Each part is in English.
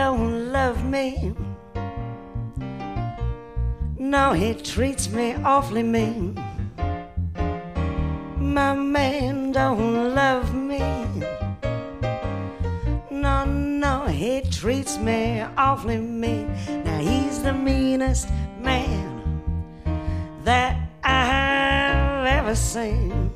don't love me. No, he treats me awfully mean. My man don't love me. No, no, he treats me awfully mean. Now he's the meanest man that I've ever seen.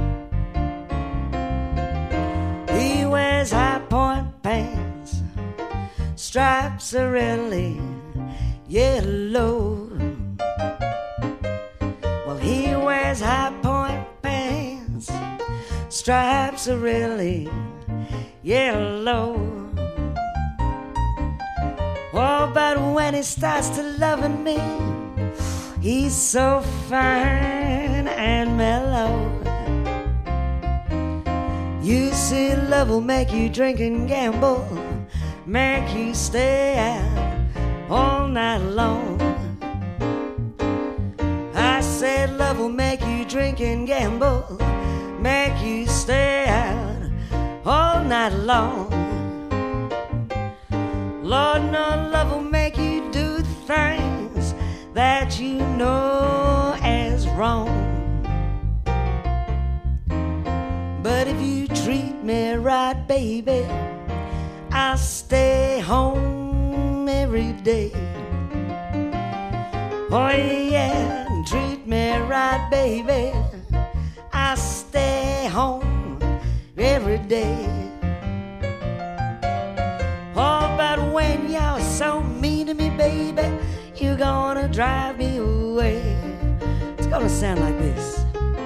He wears high point pants, stripes are really yellow. Well, he wears high point pants, stripes are really yellow. Oh, but when he starts to loving me, he's so fine and mellow. You see, love will make you drink and gamble, make you stay out all night long. I said love will make you drink and gamble, make you stay out all night long. Lord, no, love will make you do things that you know as wrong. But if you treat me right, baby, I'll stay home every day. Oh yeah, treat me right, baby, I'll stay home every day. Oh, but when you're so mean to me, baby, you're gonna drive me away. It's gonna sound like this.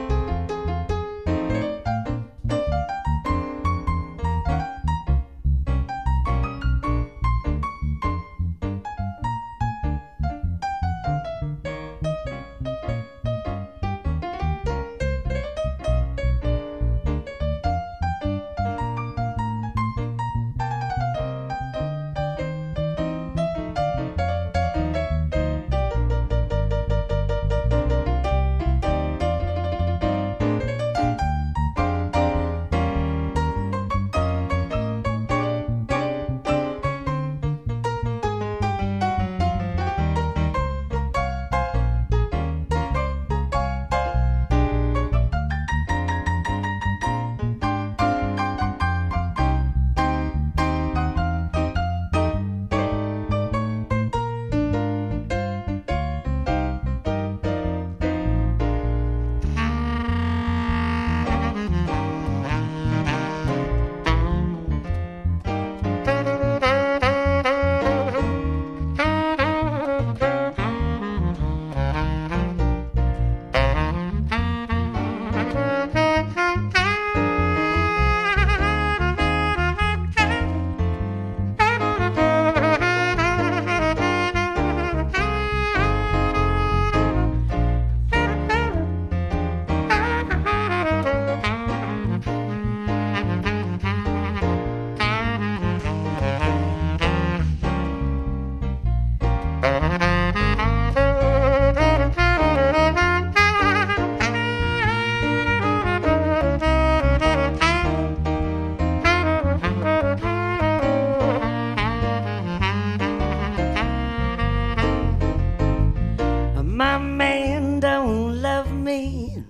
My man don't love me.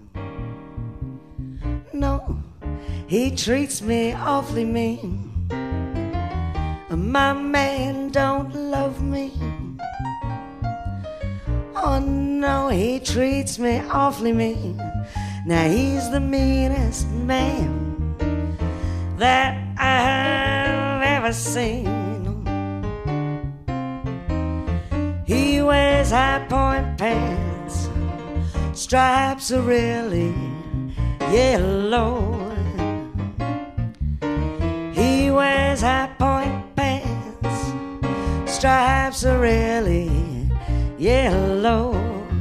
No, he treats me awfully mean. My man don't love me. Oh no, he treats me awfully mean. Now he's the meanest man that I've ever seen. He wears high point pants, stripes are really yellow. He wears high point pants, stripes are really yellow.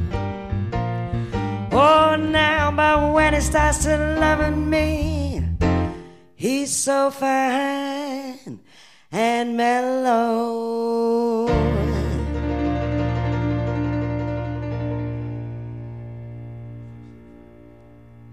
Oh, now, but when he starts to loving me, he's so fine and mellow.